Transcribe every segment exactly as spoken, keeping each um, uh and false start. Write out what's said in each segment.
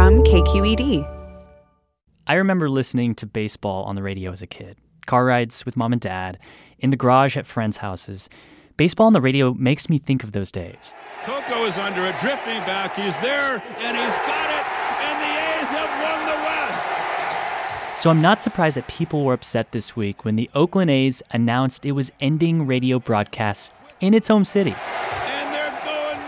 from K Q E D. I remember listening to baseball on the radio as a kid. Car rides with mom and dad, in the garage at friends' houses. Baseball on the radio makes me think of those days. Coco is under a drifting back. He's there, and he's got it, and the A's have won the West. So I'm not surprised that people were upset this week when the Oakland A's announced it was ending radio broadcasts in its home city. And they're going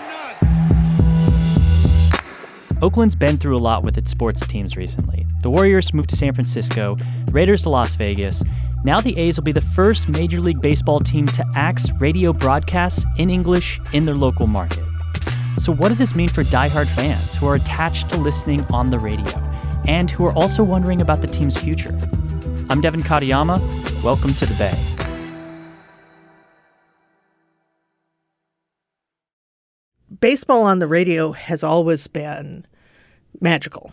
nuts. Oakland's been through a lot with its sports teams recently. The Warriors moved to San Francisco, the Raiders to Las Vegas. Now the A's will be the first Major League Baseball team to axe radio broadcasts in English in their local market. So what does this mean for diehard fans who are attached to listening on the radio and who are also wondering about the team's future? I'm Devin Katayama. Welcome to The Bay. Baseball on the radio has always been magical.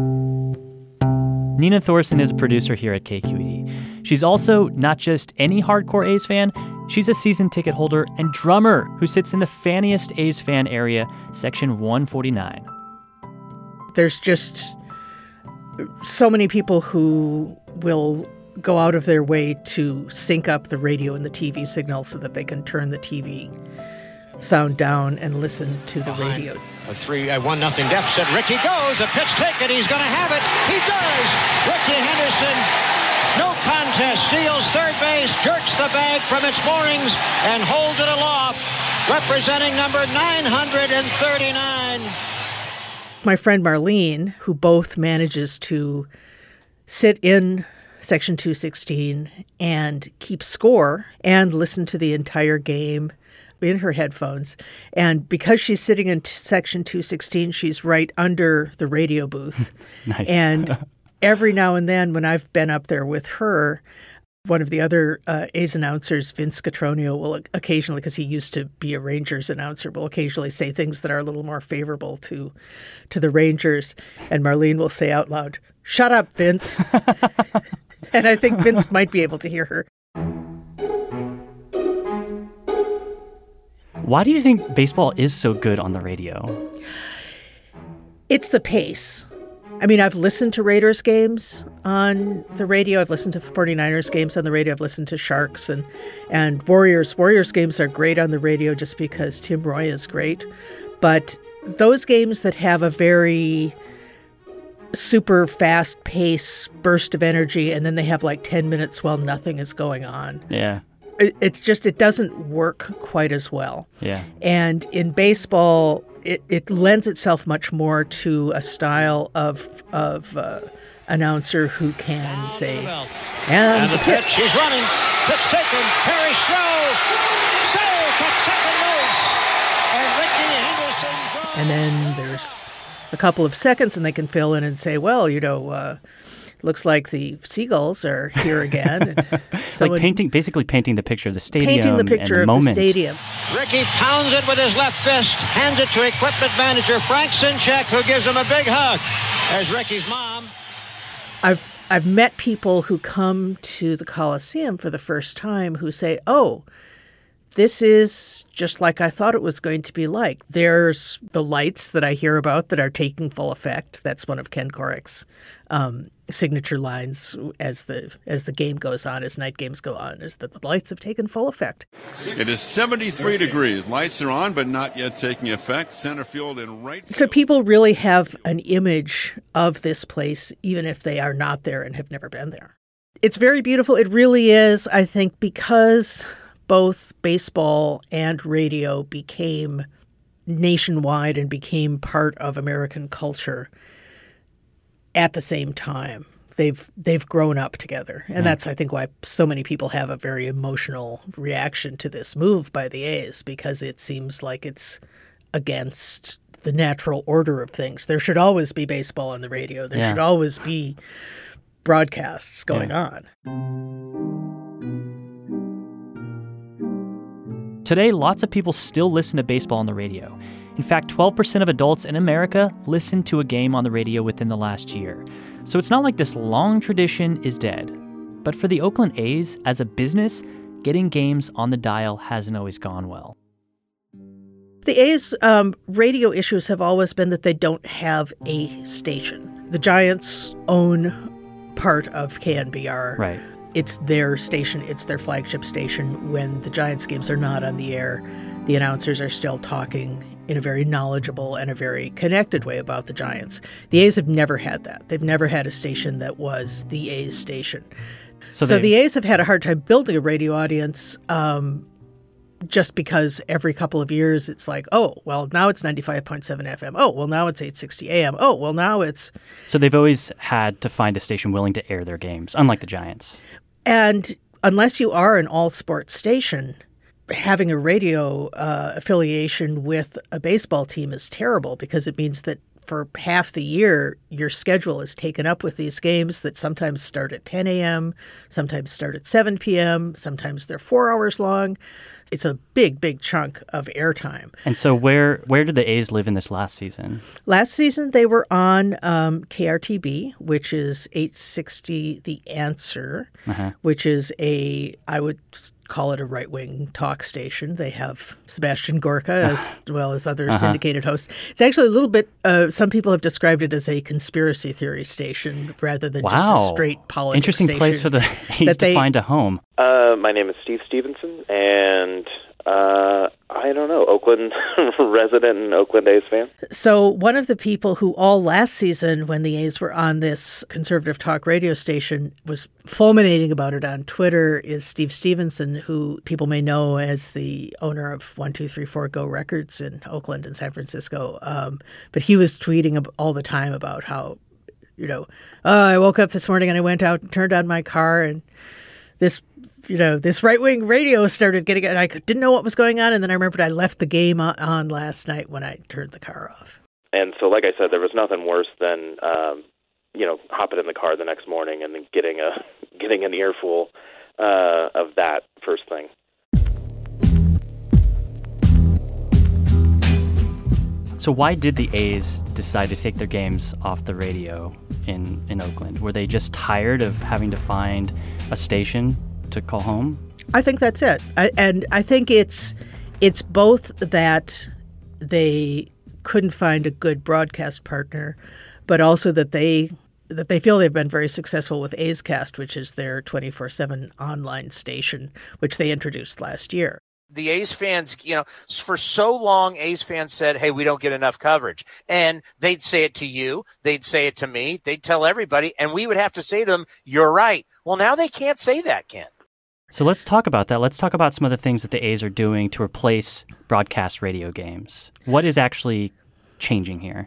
Nina Thorson is a producer here at K Q E D. She's also not just any hardcore A's fan, she's a season ticket holder and drummer who sits in the fanniest A's fan area, section one forty-nine. There's just so many people who will go out of their way to sync up the radio and the T V signal so that they can turn the T V sound down and listen to the Behind radio. A three, a one nothing deficit. Ricky goes, a pitch taken. He's going to have it. He does. Ricky Henderson, no contest, steals third base, jerks the bag from its moorings, and holds it aloft, representing number nine hundred thirty-nine. My friend Marlene, who both manages to sit in Section two sixteen and keep score and listen to the entire game in her headphones. And because she's sitting in t- Section two sixteen, she's right under the radio booth. Nice. And every now and then when I've been up there with her, one of the other uh, A's announcers, Vince Cotroneo, will occasionally, because he used to be a Rangers announcer, will occasionally say things that are a little more favorable to to the Rangers. And Marlene will say out loud, "Shut up, Vince." And I think Vince might be able to hear her. Why do you think baseball is so good on the radio? It's the pace. I mean, I've listened to Raiders games on the radio. I've listened to forty-niners games on the radio. I've listened to Sharks and, and Warriors. Warriors games are great on the radio just because Tim Roy is great. But those games that have a very super fast pace, burst of energy, and then they have like ten minutes while nothing is going on. Yeah. It's just, it doesn't work quite as well. Yeah. And in baseball, it, it lends itself much more to a style of of uh, announcer who can say, and, And the pitch, he's running. Pitch taken. Perry Stroh. Safe at second base. And Ricky Henderson draws. and then there's a couple of seconds and they can fill in and say, well, you know, uh, looks like the Seagulls are here again. And like painting, basically painting the picture of the stadium. Painting the picture and the of moment. the stadium. Ricky pounds it with his left fist, hands it to equipment manager Frank Sinchek, who gives him a big hug. There's Ricky's mom. I've I've met people who come to the Coliseum for the first time who say, oh, this is just like I thought it was going to be like. There's the lights that I hear about that are taking full effect. That's one of Ken Korek's um, signature lines as the as the game goes on, as night games go on, is that the lights have taken full effect. It is seventy-three degrees. Lights are on, but not yet taking effect. Center field and right field. So people really have an image of this place, even if they are not there and have never been there. It's very beautiful. It really is, I think, because both baseball and radio became nationwide and became part of American culture at the same time. They've they've grown up together. And that's, I think, why so many people have a very emotional reaction to this move by the A's, because it seems like it's against the natural order of things. There should always be baseball on the radio. There Yeah. should always be broadcasts going Yeah. on. Today, lots of people still listen to baseball on the radio. In fact, twelve percent of adults in America listened to a game on the radio within the last year. So it's not like this long tradition is dead. But for the Oakland A's, as a business, getting games on the dial hasn't always gone well. The A's um, radio issues have always been that they don't have a station. The Giants own part of K N B R. Right. It's their station. It's their flagship station. When the Giants games are not on the air, the announcers are still talking in a very knowledgeable and a very connected way about the Giants. The A's have never had that. They've never had a station that was the A's station. So, so the A's have had a hard time building a radio audience um, just because every couple of years it's like, oh, well, now it's ninety-five point seven F M. Oh, well, now it's eight sixty A M. Oh, well, now it's... So they've always had to find a station willing to air their games, unlike the Giants. And unless you are an all-sports station, having a radio uh, affiliation with a baseball team is terrible because it means that for half the year, your schedule is taken up with these games that sometimes start at ten a.m., sometimes start at seven p.m., sometimes they're four hours long. It's a big, big chunk of airtime. And so where where did the A's live in this last season? Last season, they were on um, K R T B, which is eight sixty The Answer, uh-huh. which is a, I would call it a right-wing talk station. They have Sebastian Gorka as well as other uh-huh. syndicated hosts. It's actually a little bit, uh, some people have described it as a conspiracy theory station rather than wow. just a straight politics Interesting station. place for the A's to they, find a home. Uh, my name is Steve Stevenson, and uh, I don't know, Oakland resident and Oakland A's fan. So one of the people who all last season when the A's were on this conservative talk radio station was fulminating about it on Twitter is Steve Stevenson, who people may know as the owner of one two three four Go Records in Oakland and San Francisco. Um, but he was tweeting all the time about how, you know, oh, I woke up this morning and I went out and turned on my car and this you know, this right-wing radio started getting, and I didn't know what was going on. And then I remembered I left the game on last night when I turned the car off. And so, like I said, there was nothing worse than, um, you know, hopping in the car the next morning and then getting a getting an earful uh, of that first thing. So why did the A's decide to take their games off the radio in, in Oakland? Were they just tired of having to find a station to call home? I think that's it. I, and I think it's it's both that they couldn't find a good broadcast partner, but also that they that they feel they've been very successful with A's Cast, which is their twenty-four seven online station, which they introduced last year. The A's fans, you know, for so long, A's fans said, hey, we don't get enough coverage. And they'd say it to you. They'd say it to me. They'd tell everybody. And we would have to say to them, you're right. Well, now they can't say that, Ken. So let's talk about that. Let's talk about some of the things that the A's are doing to replace broadcast radio games. What is actually changing here?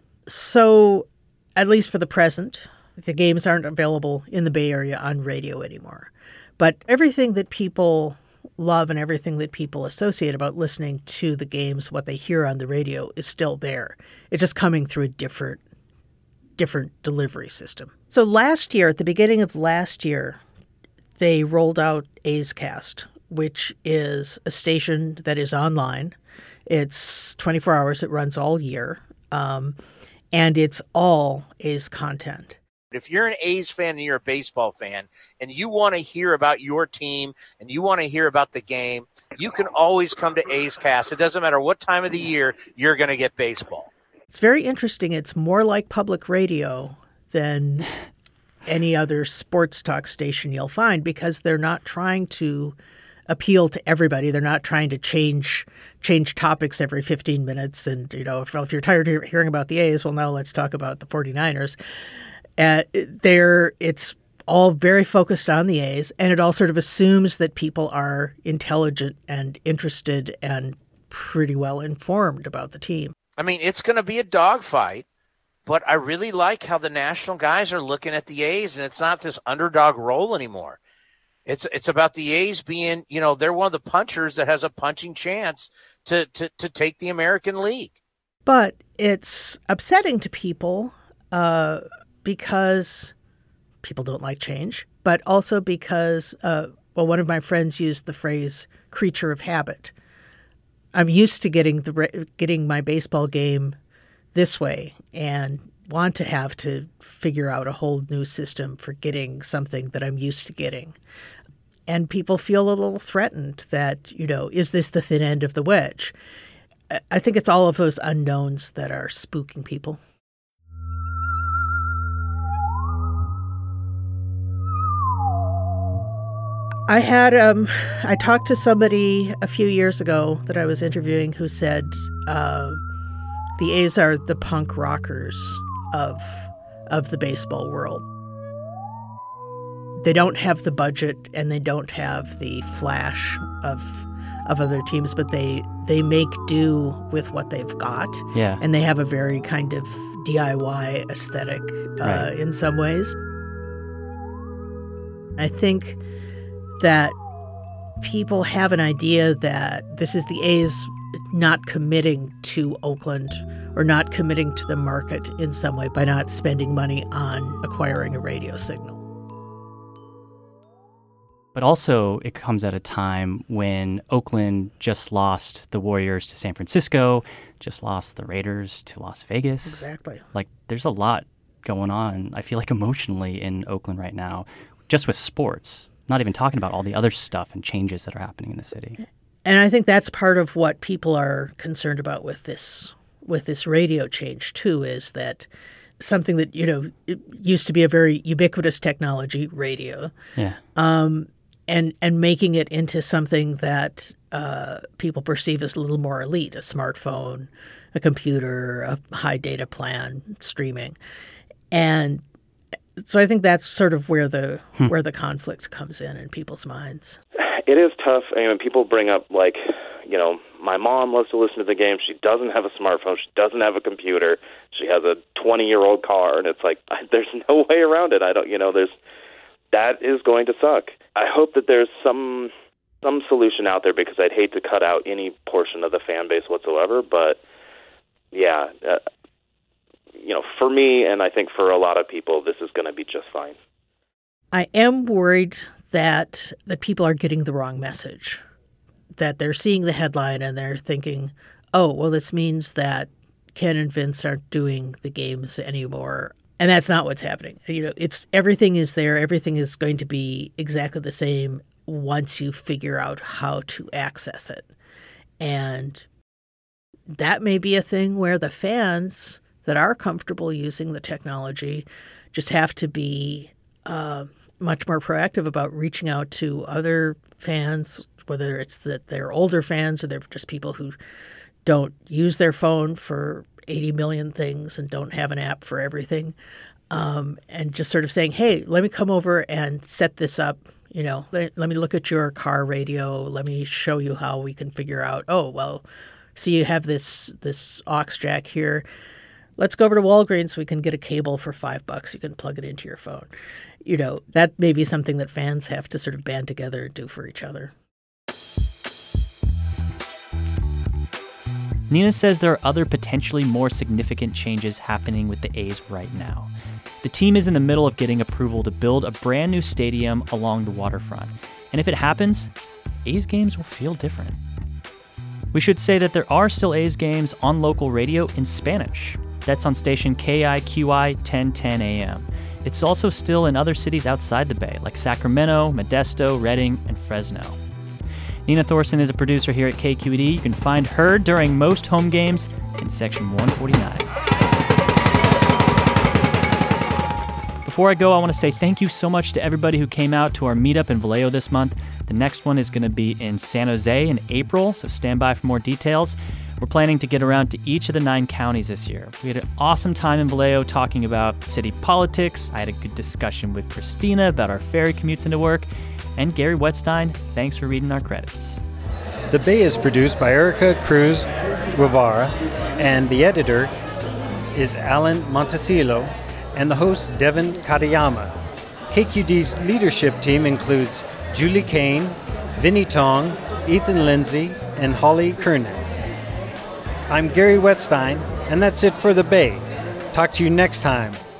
So, at least for the present, the games aren't available in the Bay Area on radio anymore. But everything that people love and everything that people associate about listening to the games, what they hear on the radio, is still there. It's just coming through a different, different delivery system. So last year, at the beginning of last year, they rolled out A's Cast, which is a station that is online. It's twenty-four hours. It runs all year. Um, and it's all A's content. If you're an A's fan and you're a baseball fan and you want to hear about your team and you want to hear about the game, you can always come to A's Cast. It doesn't matter what time of the year you're going to get baseball. It's very interesting. It's more like public radio than any other sports talk station you'll find because they're not trying to appeal to everybody. They're not trying to change change topics every fifteen minutes. And, you know, if, if you're tired of hearing about the A's, well, now let's talk about the forty-niners. Uh, there, it's all very focused on the A's, and it all sort of assumes that people are intelligent and interested and pretty well informed about the team. I mean, it's going to be a dogfight. But I really like how the national guys are looking at the A's, and it's not this underdog role anymore. It's it's about the A's being, you know, they're one of the punchers that has a punching chance to, to, to take the American League. But it's upsetting to people uh, because people don't like change, but also because, uh, well, one of my friends used the phrase creature of habit. I'm used to getting the getting my baseball game this way and want to have to figure out a whole new system for getting something that I'm used to getting. And people feel a little threatened that, you know, is this the thin end of the wedge? I think it's all of those unknowns that are spooking people. I had um, I talked to somebody a few years ago that I was interviewing who said uh, the A's are the punk rockers of of the baseball world. They don't have the budget and they don't have the flash of of other teams, but they they make do with what they've got. Yeah. And they have a very kind of D I Y aesthetic uh, Right. in some ways. I think that people have an idea that this is the A's not committing to Oakland or not committing to the market in some way by not spending money on acquiring a radio signal. But also, it comes at a time when Oakland just lost the Warriors to San Francisco, just lost the Raiders to Las Vegas. Exactly. Like, there's a lot going on, I feel like, emotionally in Oakland right now, just with sports, not even talking about all the other stuff and changes that are happening in the city. And I think that's part of what people are concerned about with this with this radio change, too, is that something that, you know, it used to be a very ubiquitous technology, radio, Yeah. um, and and making it into something that uh, people perceive as a little more elite, a smartphone, a computer, a high data plan, streaming. And so I think that's sort of where the hmm. where the conflict comes in in people's minds. It is tough. I mean, people bring up, like, you know, my mom loves to listen to the game. She doesn't have a smartphone. She doesn't have a computer. She has a twenty-year-old car, and it's like, there's no way around it. I don't, you know, there's that is going to suck. I hope that there's some some solution out there, because I'd hate to cut out any portion of the fan base whatsoever. But yeah, uh, you know, for me, and I think for a lot of people, this is going to be just fine. I am worried that that people are getting the wrong message, that they're seeing the headline and they're thinking, oh, well, this means that Ken and Vince aren't doing the games anymore. And that's not what's happening. You know, it's everything is there. Everything is going to be exactly the same once you figure out how to access it. And that may be a thing where the fans that are comfortable using the technology just have to be uh, much more proactive about reaching out to other fans, whether it's that they're older fans or they're just people who don't use their phone for eighty million things and don't have an app for everything, um, and just sort of saying, hey, let me come over and set this up. You know, let, let me look at your car radio. Let me show you how we can figure out, oh, well, see, you have this this aux jack here. Let's go over to Walgreens. We can get a cable for five bucks. You can plug it into your phone. You know, that may be something that fans have to sort of band together and do for each other. Nina says there are other potentially more significant changes happening with the A's right now. The team is in the middle of getting approval to build a brand new stadium along the waterfront. And if it happens, A's games will feel different. We should say that there are still A's games on local radio in Spanish. That's on station K I Q I ten ten A M. It's also still in other cities outside the Bay, like Sacramento, Modesto, Redding, and Fresno. Nina Thorson is a producer here at K Q E D. You can find her during most home games in section one forty-nine. Before I go, I want to say thank you so much to everybody who came out to our meetup in Vallejo this month. The next one is going to be in San Jose in April, so stand by for more details. We're planning to get around to each of the nine counties this year. We had an awesome time in Vallejo talking about city politics. I had a good discussion with Christina about our ferry commutes into work. And Gary Wetstein, thanks for reading our credits. The Bay is produced by Erica Cruz Guevara, and the editor is Alan Montecillo, and the host, Devin Katayama. K Q D's leadership team includes Julie Kane, Vinnie Tong, Ethan Lindsay, and Holly Kernan. I'm Gary Wetstein, and that's it for The Bay. Talk to you next time.